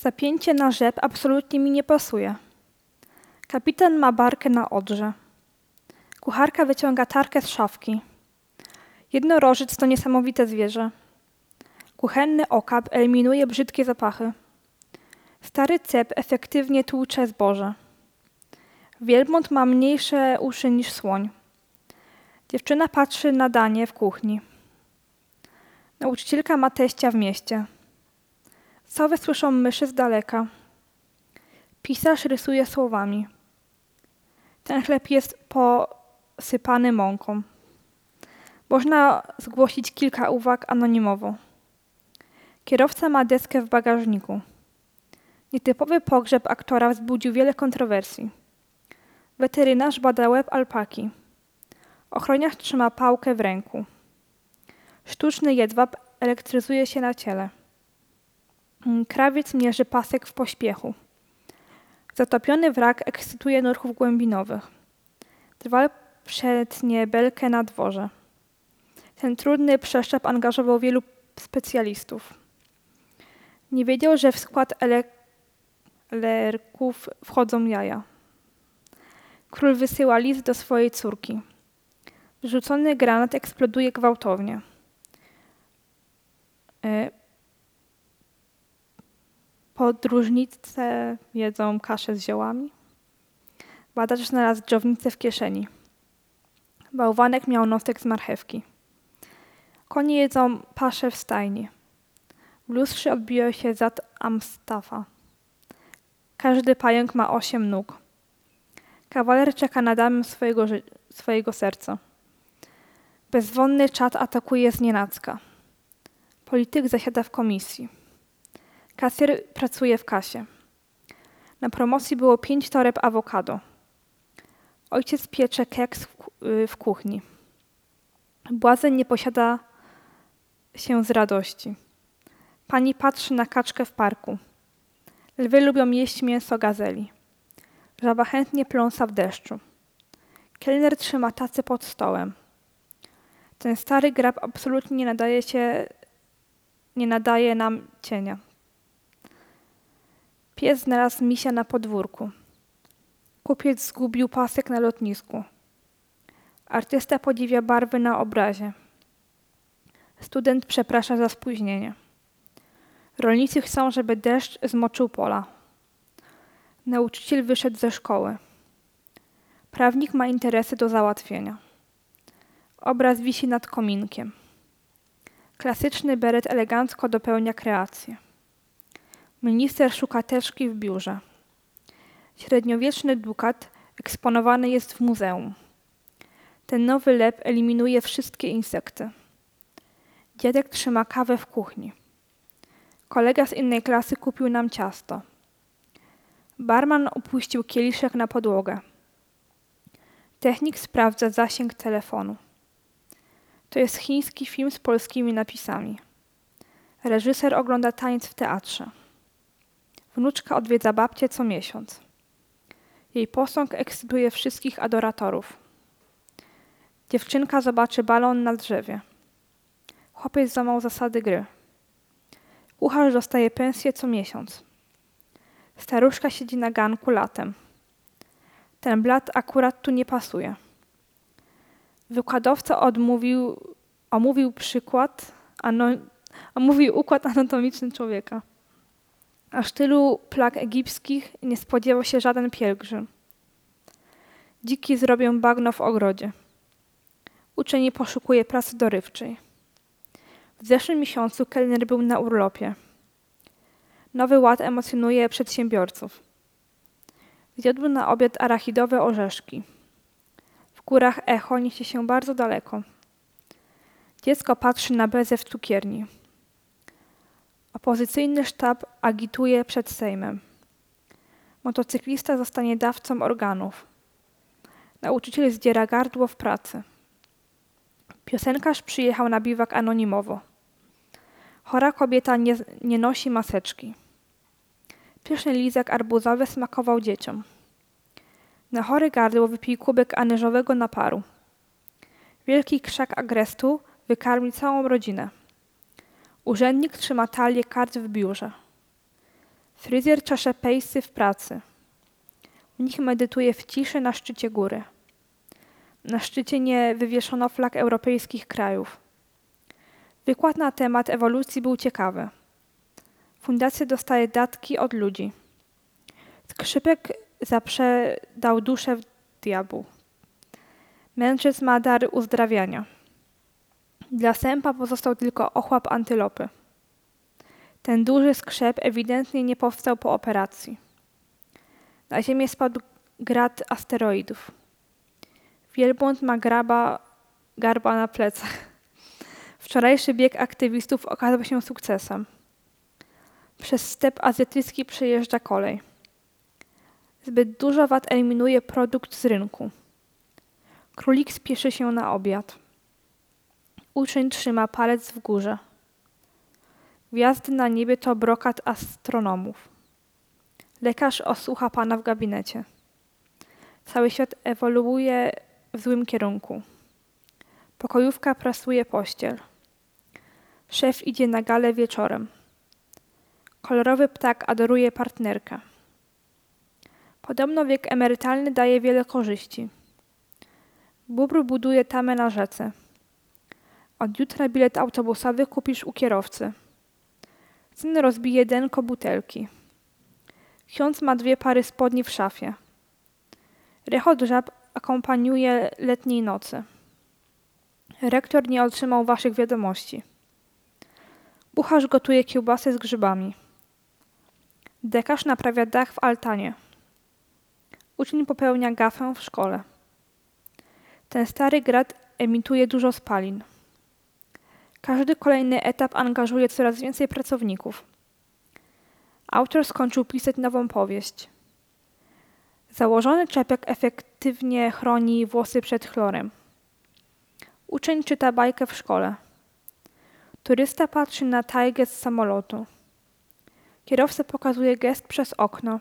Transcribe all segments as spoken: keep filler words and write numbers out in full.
Zapięcie na rzep absolutnie mi nie pasuje. Kapitan ma barkę na odrze. Kucharka wyciąga tarkę z szafki. Jednorożec to niesamowite zwierzę. Kuchenny okap eliminuje brzydkie zapachy. Stary cep efektywnie tłucze zboże. Wielbłąd ma mniejsze uszy niż słoń. Dziewczyna patrzy na danie w kuchni. Nauczycielka ma teścia w mieście. Sowy słyszą myszy z daleka. Pisarz rysuje słowami. Ten chleb jest posypany mąką. Można zgłosić kilka uwag anonimowo. Kierowca ma deskę w bagażniku. Nietypowy pogrzeb aktora wzbudził wiele kontrowersji. Weterynarz bada łeb alpaki. Ochroniarz trzyma pałkę w ręku. Sztuczny jedwab elektryzuje się na ciele. Krawiec mierzy pasek w pośpiechu. Zatopiony wrak ekscytuje nurków głębinowych. Drwal przetnie belkę na dworze. Ten trudny przeszczep angażował wielu specjalistów. Nie wiedział, że w skład ele- lerków wchodzą jaja. Król wysyła list do swojej córki. Wrzucony granat eksploduje gwałtownie. Podróżnicy jedzą kaszę z ziołami. Badacz znalazł dżownicę w kieszeni. Bałwanek miał nosek z marchewki. Konie jedzą paszę w stajni. W lustrze odbiło się zad Amstafa. Każdy pająk ma osiem nóg. Kawaler czeka na damę swojego, ży- swojego serca. Bezwonny czad atakuje znienacka. Polityk zasiada w komisji. Kasjer pracuje w kasie. Na promocji było pięć toreb awokado. Ojciec piecze keks w, w kuchni. Błazen nie posiada się z radości. Pani patrzy na kaczkę w parku. Lwy lubią jeść mięso gazeli. Żaba chętnie pląsa w deszczu. Kelner trzyma tacę pod stołem. Ten stary grab absolutnie nie nadaje się, nie nadaje nam cienia. Pies znalazł misia na podwórku. Kupiec zgubił pasek na lotnisku. Artysta podziwia barwy na obrazie. Student przeprasza za spóźnienie. Rolnicy chcą, żeby deszcz zmoczył pola. Nauczyciel wyszedł ze szkoły. Prawnik ma interesy do załatwienia. Obraz wisi nad kominkiem. Klasyczny beret elegancko dopełnia kreację. Minister szuka teczki w biurze. Średniowieczny dukat eksponowany jest w muzeum. Ten nowy lep eliminuje wszystkie insekty. Dziadek trzyma kawę w kuchni. Kolega z innej klasy kupił nam ciasto. Barman opuścił kieliszek na podłogę. Technik sprawdza zasięg telefonu. To jest chiński film z polskimi napisami. Reżyser ogląda taniec w teatrze. Wnuczka odwiedza babcię co miesiąc. Jej posąg ekscytuje wszystkich adoratorów. Dziewczynka zobaczy balon na drzewie. Chłopiec złamał zasady gry. Kucharz dostaje pensję co miesiąc. Staruszka siedzi na ganku latem. Ten blat akurat tu nie pasuje. Wykładowca odmówił, omówił przykład, ano, omówił układ anatomiczny człowieka. Aż tylu plag egipskich nie spodziewał się żaden pielgrzym. Dziki zrobią bagno w ogrodzie. Uczeń poszukuje pracy dorywczej. W zeszłym miesiącu kelner był na urlopie. Nowy ład emocjonuje przedsiębiorców. Zjadł na obiad arachidowe orzeszki. W górach echo niesie się bardzo daleko. Dziecko patrzy na bezę w cukierni. Opozycyjny sztab agituje przed Sejmem. Motocyklista zostanie dawcą organów. Nauczyciel zdziera gardło w pracy. Piosenkarz przyjechał na biwak anonimowo. Chora kobieta nie, nie nosi maseczki. Pyszny lizek arbuzowy smakował dzieciom. Na chore gardło wypij kubek anyżowego naparu. Wielki krzak agrestu wykarmi całą rodzinę. Urzędnik trzyma talię kart w biurze. Fryzjer czesze pejsy w pracy. Mnich medytuje w ciszy na szczycie góry. Na szczycie nie wywieszono flag europejskich krajów. Wykład na temat ewolucji był ciekawy. Fundacja dostaje datki od ludzi. Skrzypek zaprzedał duszę w diabłu. Mędrzec ma dar uzdrawiania. Dla sępa pozostał tylko ochłap antylopy. Ten duży skrzep ewidentnie nie powstał po operacji. Na ziemię spadł grad asteroidów. Wielbłąd ma graba, garba na plecach. Wczorajszy bieg aktywistów okazał się sukcesem. Przez step azjatycki przejeżdża kolej. Zbyt dużo wat eliminuje produkt z rynku. Królik spieszy się na obiad. Uczeń trzyma palec w górze. Gwiazdy na niebie to brokat astronomów. Lekarz osłucha pana w gabinecie. Cały świat ewoluuje w złym kierunku. Pokojówka prasuje pościel. Szef idzie na galę wieczorem. Kolorowy ptak adoruje partnerkę. Podobno wiek emerytalny daje wiele korzyści. Bóbr buduje tamę na rzece. Od jutra bilet autobusowy kupisz u kierowcy. Syn rozbije denko butelki. Ksiądz ma dwie pary spodni w szafie. Rechot żab akompaniuje letniej nocy. Rektor nie otrzymał waszych wiadomości. Bucharz gotuje kiełbasy z grzybami. Dekarz naprawia dach w altanie. Uczeń popełnia gafę w szkole. Ten stary grad emituje dużo spalin. Każdy kolejny etap angażuje coraz więcej pracowników. Autor skończył pisać nową powieść. Założony czepek efektywnie chroni włosy przed chlorem. Uczeń czyta bajkę w szkole. Turysta patrzy na tajgę z samolotu. Kierowca pokazuje gest przez okno.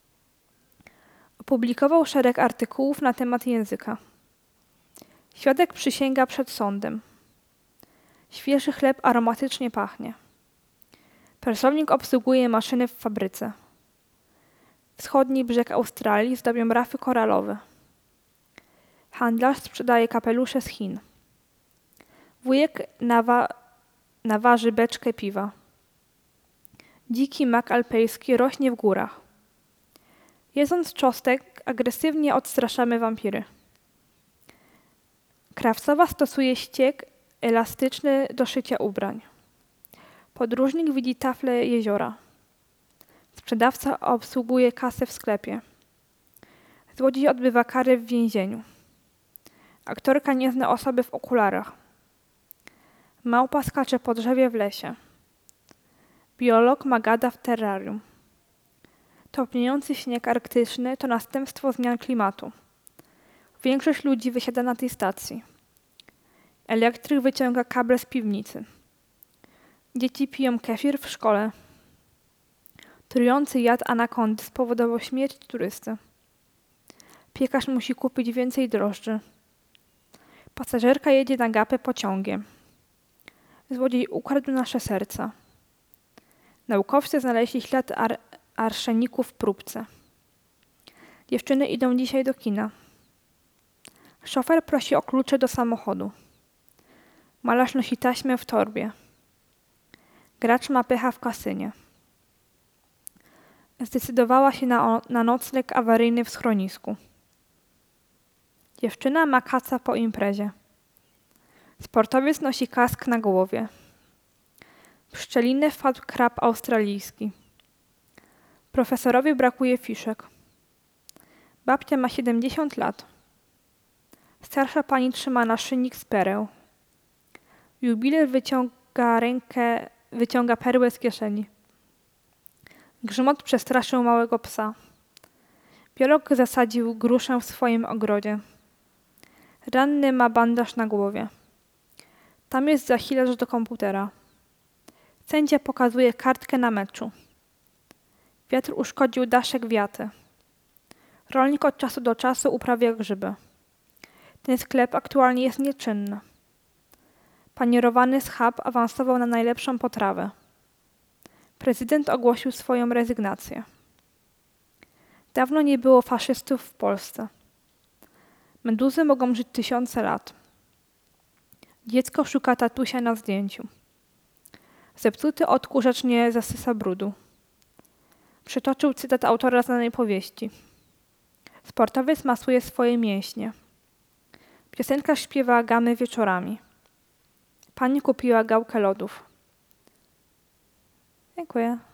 Opublikował szereg artykułów na temat języka. Świadek przysięga przed sądem. Świeży chleb aromatycznie pachnie. Pracownik obsługuje maszyny w fabryce. Wschodni brzeg Australii zdobią rafy koralowe. Handlarz sprzedaje kapelusze z Chin. Wujek nawa- naważy beczkę piwa. Dziki mak alpejski rośnie w górach. Jedząc czosnek, agresywnie odstraszamy wampiry. Krawcowa stosuje ściek elastyczny do szycia ubrań. Podróżnik widzi taflę jeziora. Sprzedawca obsługuje kasę w sklepie. Złodziej odbywa karę w więzieniu. Aktorka nie zna osoby w okularach. Małpa skacze po drzewie w lesie. Biolog ma gada w terrarium. Topniejący śnieg arktyczny to następstwo zmian klimatu. Większość ludzi wysiada na tej stacji. Elektryk wyciąga kable z piwnicy. Dzieci piją kefir w szkole. Trujący jad anakondy spowodował śmierć turysty. Piekarz musi kupić więcej drożdży. Pasażerka jedzie na gapę pociągiem. Złodziej ukradł nasze serca. Naukowcy znaleźli ślad ar- arszeniku w próbce. Dziewczyny idą dzisiaj do kina. Szofer prosi o klucze do samochodu. Malarz nosi taśmę w torbie. Gracz ma pecha w kasynie. Zdecydowała się na, o, na nocleg awaryjny w schronisku. Dziewczyna ma kaca po imprezie. Sportowiec nosi kask na głowie. W szczelinę wpadł krab australijski. Profesorowi brakuje fiszek. Babcia ma siedemdziesiąt lat. Starsza pani trzyma naszyjnik z pereł. Jubiler wyciąga rękę, wyciąga perłę z kieszeni. Grzmot przestraszył małego psa. Biolog zasadził gruszę w swoim ogrodzie. Ranny ma bandaż na głowie. Tam jest zasilacz do komputera. Sędzia pokazuje kartkę na meczu. Wiatr uszkodził daszek wiaty. Rolnik od czasu do czasu uprawia grzyby. Ten sklep aktualnie jest nieczynny. Panierowany schab awansował na najlepszą potrawę. Prezydent ogłosił swoją rezygnację. Dawno nie było faszystów w Polsce. Meduzy mogą żyć tysiące lat. Dziecko szuka tatusia na zdjęciu. Zepsuty odkurzacz nie zasysa brudu. Przytoczył cytat autora znanej powieści. Sportowiec masuje swoje mięśnie. Piosenkarz śpiewa gamy wieczorami. Pani kupiła gałkę lodów. Dziękuję.